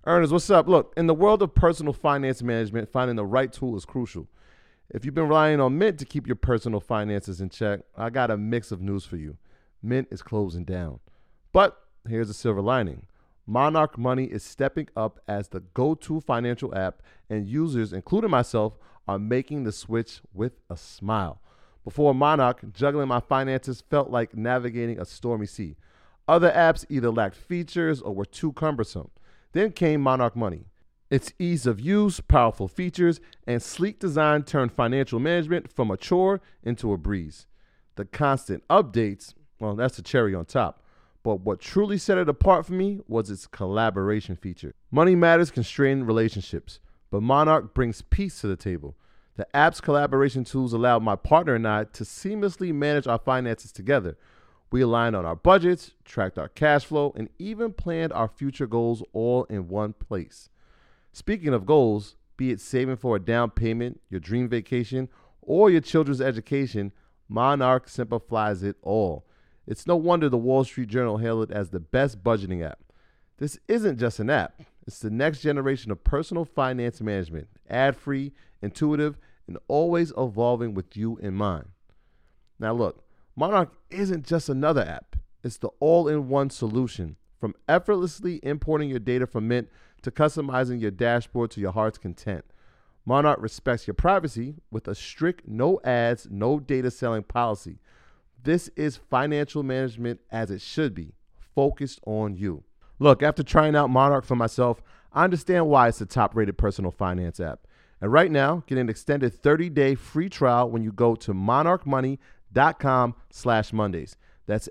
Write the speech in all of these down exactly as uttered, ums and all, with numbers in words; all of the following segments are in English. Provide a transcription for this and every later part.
Ernest, what's up? Look, in the world of personal finance management, finding the right tool is crucial. If you've been relying on Mint to keep your personal finances in check, I got a mix of news for you. Mint is closing down. But here's a silver lining. Monarch Money is stepping up as the go-to financial app, and users, including myself, are making the switch with a smile. Before Monarch, juggling my finances felt like navigating a stormy sea. Other apps either lacked features or were too cumbersome. Then came Monarch Money. Its ease of use, powerful features, and sleek design turned financial management from a chore into a breeze. The constant updates, well, that's the cherry on top. But what truly set it apart for me was its collaboration feature. Money matters can strain relationships, but Monarch brings peace to the table. The app's collaboration tools allow my partner and I to seamlessly manage our finances together. We aligned on our budgets, tracked our cash flow, and even planned our future goals all in one place. Speaking of goals, be it saving for a down payment, your dream vacation, or your children's education, Monarch simplifies it all. It's no wonder the Wall Street Journal hailed it as the best budgeting app. This isn't just an app. It's the next generation of personal finance management, ad-free, intuitive, and always evolving with you in mind. Now look, Monarch isn't just another app. It's the all-in-one solution. From effortlessly importing your data from Mint to customizing your dashboard to your heart's content. Monarch respects your privacy with a strict no ads, no data selling policy. This is financial management as it should be, focused on you. Look, after trying out Monarch for myself, I understand why it's the top-rated personal finance app. And right now, get an extended thirty-day free trial when you go to monarchmoney.com slash Mondays. That's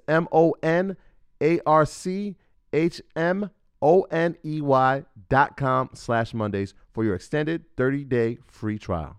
M-O-N-A-R-C-H-M-O-N-E-Y dot com slash Mondays for your extended thirty-day free trial.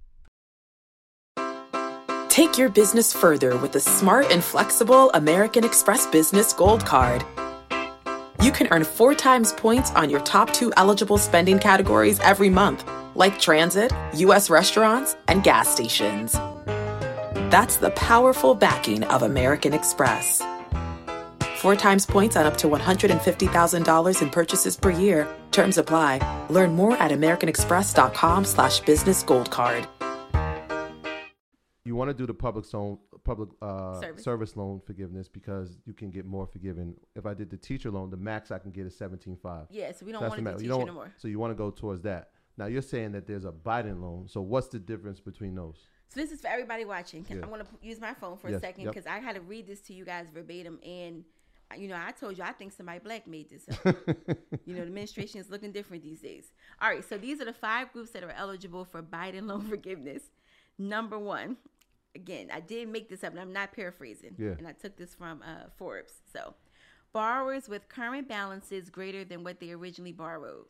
Take your business further with the smart and flexible American Express Business Gold Card. You can earn four times points on your top two eligible spending categories every month, like transit, U S restaurants, and gas stations. That's the powerful backing of American Express. Four times points on up to one hundred fifty thousand dollars in purchases per year. Terms apply. Learn more at americanexpress.com slash business gold card. You want to do the public zone, public uh, Service. service loan forgiveness because you can get more forgiven. If I did the teacher loan, the max I can get is seventeen five. Yeah, so we don't That's want the to max. do You teacher don't- no more. So you want to go towards that. Now you're saying that there's a Biden loan. So what's the difference between those? So this is for everybody watching. Can, Yeah. I'm going to use my phone for Yes, a second yep. because I had to read this to you guys verbatim. And, uh, you know, I told you I think somebody black made this up. You know, the administration is looking different these days. All right, so these are the five groups that are eligible for Biden loan forgiveness. Number one, again, I did make this up, and I'm not paraphrasing. Yeah. And I took this from uh, Forbes. So, borrowers with current balances greater than what they originally borrowed.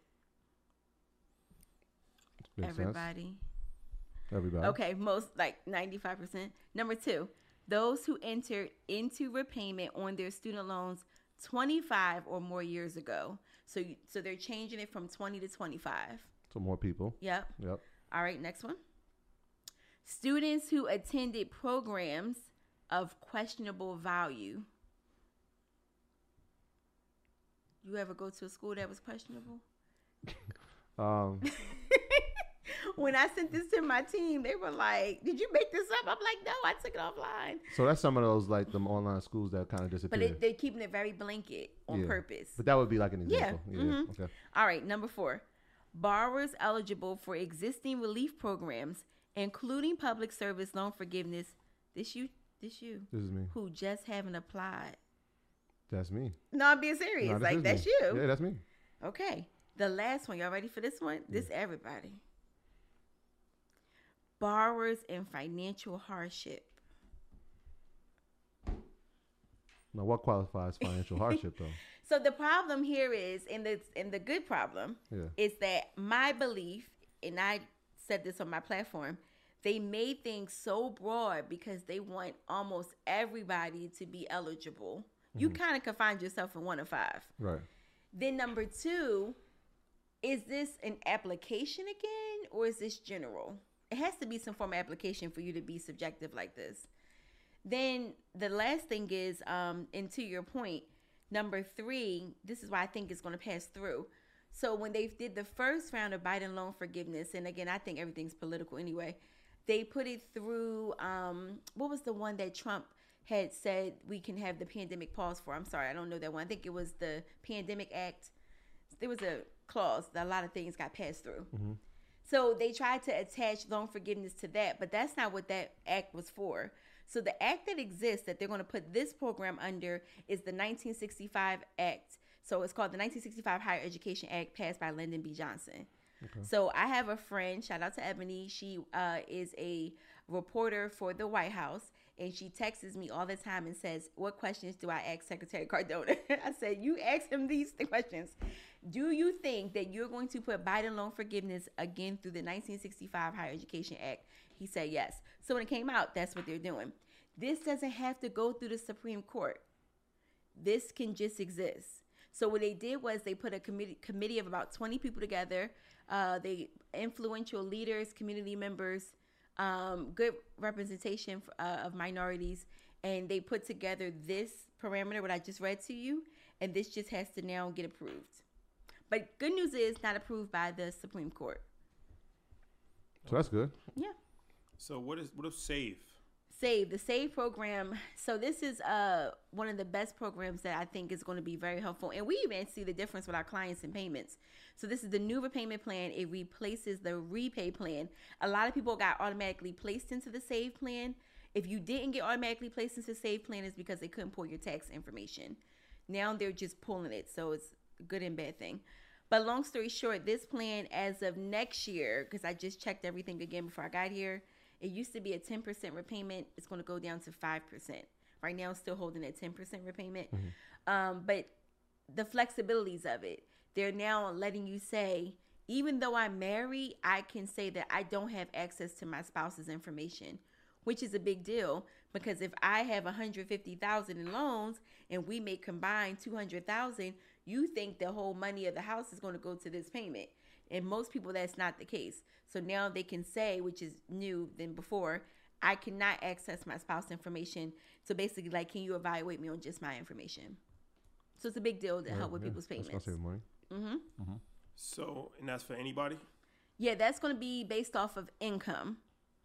Makes sense. Everybody. Everybody. Okay, most like ninety-five percent. Number two, those who entered into repayment on their student loans twenty-five or more years ago. So, you, so they're changing it from twenty to twenty-five. So more people. Yep. Yep. All right, next one. Students who attended programs of questionable value. You ever go to a school that was questionable? Um, When I sent this to my team, they were like, "Did you make this up?" I'm like, "No, I took it offline." so that's some of those like them online schools that kind of But disappear. it, they're keeping it very blanket on Yeah. purpose. But that would be like an Yeah. example. Yeah. mhm. Okay. All right, number four. Borrowers eligible for existing relief programs, including public service loan forgiveness. This you, this you, This is me. who just haven't applied. That's me. No, I'm being serious. No, this like is that's me. you. Yeah, that's me. Okay. The last one. Y'all ready for this one? This everybody. Borrowers in financial hardship. Now, what qualifies financial hardship though? So the problem here is, and the and the good problem Yeah. is that my belief, and I said this on my platform, they made things so broad because they want almost everybody to be eligible. You kind of can find yourself in one of five. Right. Then number two, is this an application again, or is this general? It has to be some form of application for you to be subjective like this. Then the last thing is, um, and to your point, number three, this is why I think it's going to pass through. So when they did the first round of Biden loan forgiveness, and again, I think everything's political anyway, they put it through, um, what was the one that Trump had said we can have the pandemic pause for? I'm sorry, I don't know that one. I think it was the Pandemic Act. There was a clause that a lot of things got passed through. Mm-hmm. So they tried to attach loan forgiveness to that, but that's not what that act was for. So the act that exists that they're going to put this program under is the nineteen sixty-five Act. So it's called the nineteen sixty-five Higher Education Act, passed by Lyndon B. Johnson. Okay. So I have a friend, shout out to Ebony. She uh, is a reporter for the White House, and she texts me all the time and says, what questions do I ask Secretary Cardona? I said, you ask him these questions. Do you think that you're going to put Biden loan forgiveness again through the nineteen sixty-five Higher Education Act? He said yes. So when it came out, that's what they're doing. This doesn't have to go through the Supreme Court. This can just exist. So what they did was they put a committee committee of about twenty people together. Uh, they influential leaders, community members, um, good representation uh, of minorities, and they put together this parameter, what I just read to you, and this just has to now get approved. But good news is not approved by the Supreme Court. So that's good. Yeah. So what is what is SAVE? SAVE, the SAVE program. So this is uh one of the best programs that I think is going to be very helpful. And we even see the difference with our clients and payments. So this is the new repayment plan. It replaces the repay plan. A lot of people got automatically placed into the SAVE plan. If you didn't get automatically placed into the SAVE plan, it's because they couldn't pull your tax information. Now they're just pulling it. So it's a good and bad thing. But long story short, this plan as of next year, because I just checked everything again before I got here, it used to be a ten percent repayment. It's going to go down to five percent. Right now, it's still holding at ten percent repayment. Mm-hmm. Um, but the flexibilities of it, they're now letting you say, even though I'm married, I can say that I don't have access to my spouse's information, which is a big deal because if I have one hundred fifty thousand dollars in loans and we may combine two hundred thousand dollars, you think the whole money of the house is going to go to this payment. And most people, that's not the case. So now they can say, which is new than before, I cannot access my spouse information. So basically, like, can you evaluate me on just my information? So it's a big deal to yeah, help with yeah. people's payments. That's gonna save money. Mm-hmm. Mm-hmm. So, and that's for anybody? Yeah, that's going to be based off of income.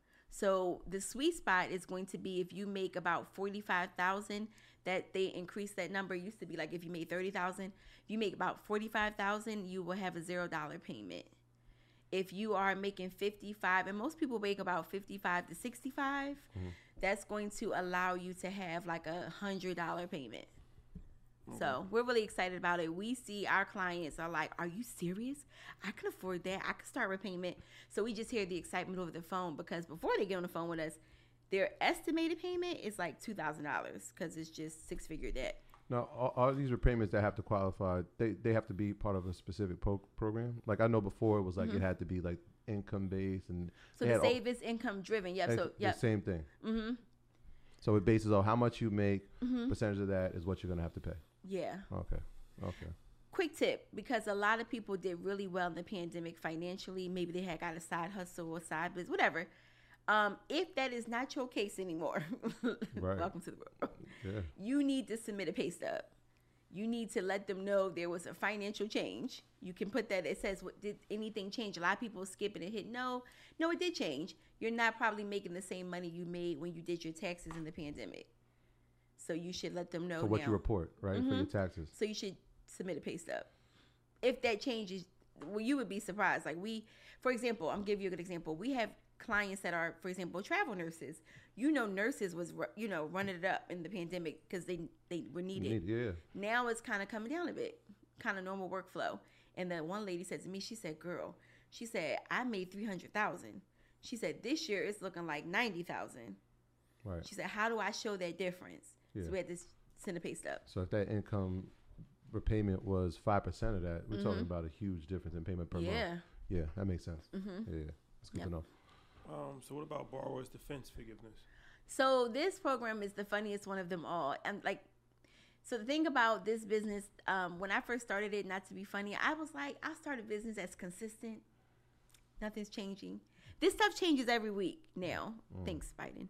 So the sweet spot is going to be if you make about forty-five thousand dollars, that they increase that number. It used to be like if you made thirty thousand dollars, if you make about forty-five thousand dollars, you will have a zero dollar payment. If you are making fifty-five, and most people make about fifty-five to sixty-five, mm-hmm. that's going to allow you to have like a one hundred dollar payment. Mm-hmm. So we're really excited about it. We see our clients are like, are you serious? I can afford that. I can start repayment. So we just hear the excitement over the phone because before they get on the phone with us, their estimated payment is like two thousand dollars because it's just six-figure debt. Now, all, all these repayments that have to qualify, they, they have to be part of a specific po- program? Like I know before it was like mm-hmm. it had to be like income-based. and So the SAVE all, is income-driven. Yep. So, yep. The same thing. Mm-hmm. So it bases on how much you make, mm-hmm. percentage of that is what you're going to have to pay. Yeah. Okay. Okay. Quick tip, because a lot of people did really well in the pandemic financially. Maybe they had got a side hustle or side business, whatever. Um, if that is not your case anymore, right. welcome to the world. Yeah. You need to submit a pay stub. You need to let them know there was a financial change. You can put that. It says, what, did anything change? A lot of people skip it and hit no. No, it did change. You're not probably making the same money you made when you did your taxes in the pandemic. So you should let them know. For what now. you report, right, mm-hmm. for your taxes. So you should submit a pay stub. If that changes, well, you would be surprised. Like we, for example, I'm giving you a good example. We have clients that are, for example, travel nurses. You know, nurses was, you know, running it up in the pandemic because they, they were needed. Need, yeah. Now it's kind of coming down a bit, kind of normal workflow. And the one lady said to me, she said, girl, she said, I made three hundred thousand. She said, this year it's looking like ninety thousand. Right. She said, how do I show that difference? Yeah. So we had to send a pay stub. So if that income repayment was five percent of that, we're mm-hmm. talking about a huge difference in payment per yeah. month. Yeah, that makes sense. Mm-hmm. Yeah, that's good yep. to know. Um, so what about borrower's defense forgiveness? So this program is the funniest one of them all. And like, so the thing about this business, um, when I first started it, not to be funny, I was like, I started a business that's consistent. Nothing's changing. This stuff changes every week now. Mm. Thanks, Biden.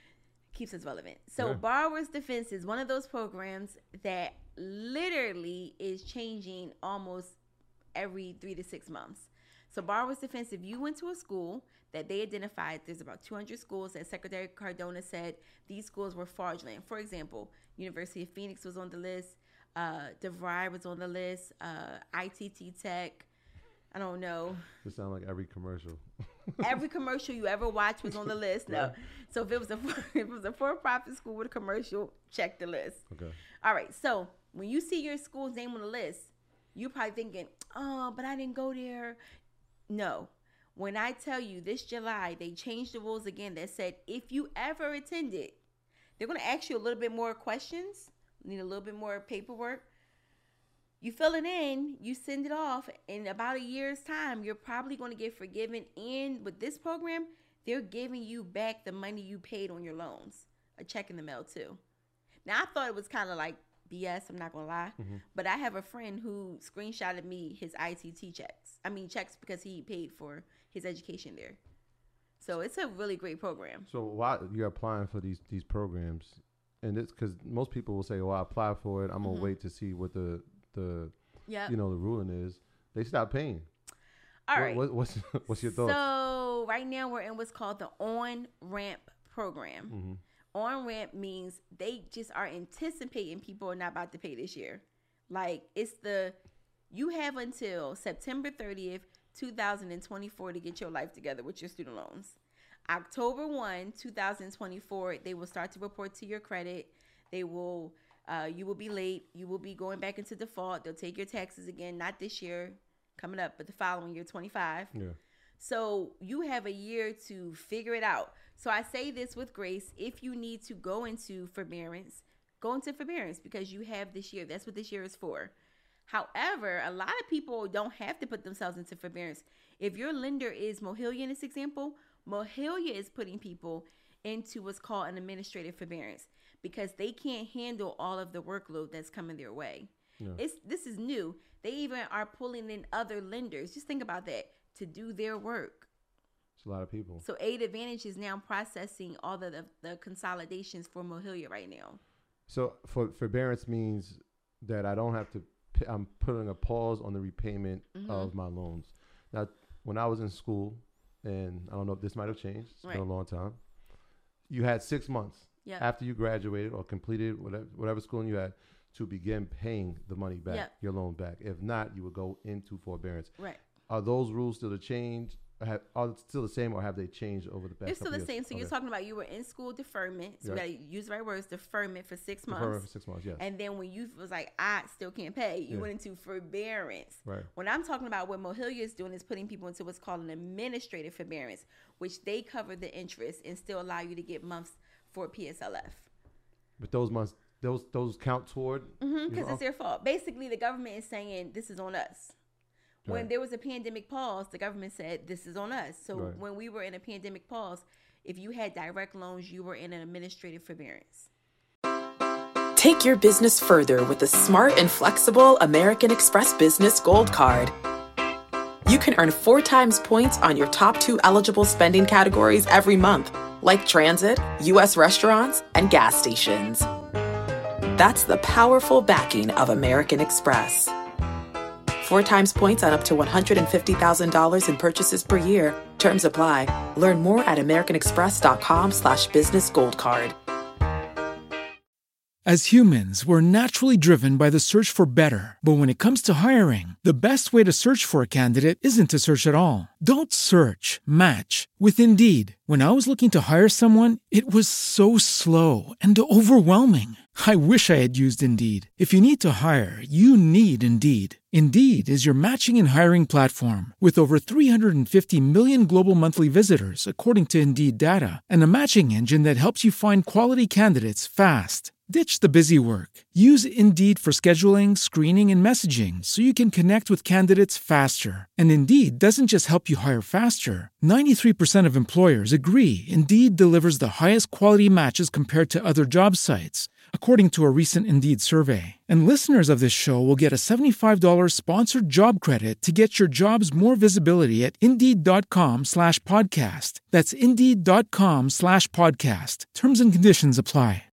Keeps us relevant. So yeah. Borrower's Defense is one of those programs that literally is changing almost every three to six months. So borrower's defense, if you went to a school that they identified, there's about two hundred schools that Secretary Cardona said these schools were fraudulent. For example, University of Phoenix was on the list. Uh, DeVry was on the list. Uh, I T T Tech. I don't know. It sounds like every commercial. Every commercial you ever watched was on the list. No. Right. So if it was a if it was a for-profit school with a commercial, check the list. Okay. All right. So when you see your school's name on the list, you're probably thinking, oh, but I didn't go there. No. When I tell you this July, they changed the rules again that said if you ever attended, they're going to ask you a little bit more questions, need a little bit more paperwork. You fill it in, you send it off. In about a year's time, you're probably going to get forgiven. And with this program, they're giving you back the money you paid on your loans. A check in the mail, too. Now, I thought it was kind of like B S, I'm not going to lie. Mm-hmm. But I have a friend who screenshotted me his I T T checks. I mean, checks because he paid for his education there. So it's a really great program. So while you're applying for these these programs, and it's because most people will say, well, I apply for it, I'm going to mm-hmm. wait to see what the... the yep. you know the ruling is. They stop paying. All what, right. What, what's what's your thoughts? So right now we're in what's called the on-ramp program. Mm-hmm. On-ramp means they just are anticipating people are not about to pay this year. Like it's the you have until September thirtieth, twenty twenty-four to get your life together with your student loans. October first, twenty twenty-four, they will start to report to your credit. They will Uh, you will be late. You will be going back into default. They'll take your taxes again, not this year coming up, but the following year, twenty-five. Yeah. So you have a year to figure it out. So I say this with grace. If you need to go into forbearance, go into forbearance because you have this year. That's what this year is for. However, a lot of people don't have to put themselves into forbearance. If your lender is Mohilia in this example, Mohilia is putting people into what's called an administrative forbearance, because they can't handle all of the workload that's coming their way. Yeah. It's this is new. They even are pulling in other lenders. Just think about that, to do their work. It's a lot of people. So Aid Advantage is now processing all the, the, the consolidations for Mohilia right now. So for forbearance means that I don't have to, pay, I'm putting a pause on the repayment mm-hmm. of my loans. Now, when I was in school, and I don't know if this might have changed. It's right. been a long time. You had six months. Yep. After you graduated or completed whatever, whatever schooling you had to begin paying the money back, yep. your loan back. If not, you would go into forbearance. Right. Are those rules still the change? Have, are they still the same, or have they changed over the past? It's still the years? same. So okay. You're talking about you were in school deferment. So right. we got to use the right words. Deferment for six months. Deferment for six months. Yes. And then when you was like, I still can't pay, you yeah. went into forbearance. Right. When I'm talking about what Mohilia is doing is putting people into what's called an administrative forbearance, which they cover the interest and still allow you to get months for P S L F. But those months, those those count toward? Mm-hmm, because it's their fault. Basically, the government is saying this is on us. When right. there was a pandemic pause, the government said this is on us. So right. when we were in a pandemic pause, if you had direct loans, you were in an administrative forbearance. Take your business further with the smart and flexible American Express Business Gold Card. You can earn four times points on your top two eligible spending categories every month, like transit, U S restaurants, and gas stations. That's the powerful backing of American Express. Four times points on up to one hundred fifty thousand dollars in purchases per year. Terms apply. Learn more at americanexpress.com slash business gold card. As humans, we're naturally driven by the search for better. But when it comes to hiring, the best way to search for a candidate isn't to search at all. Don't search, match with Indeed. When I was looking to hire someone, it was so slow and overwhelming. I wish I had used Indeed. If you need to hire, you need Indeed. Indeed is your matching and hiring platform with over three hundred fifty million global monthly visitors, according to Indeed data, and a matching engine that helps you find quality candidates fast. Ditch the busy work. Use Indeed for scheduling, screening, and messaging so you can connect with candidates faster. And Indeed doesn't just help you hire faster. ninety-three percent of employers agree Indeed delivers the highest quality matches compared to other job sites, according to a recent Indeed survey. And listeners of this show will get a seventy-five dollars sponsored job credit to get your jobs more visibility at Indeed.com slash podcast. That's Indeed.com slash podcast. Terms and conditions apply.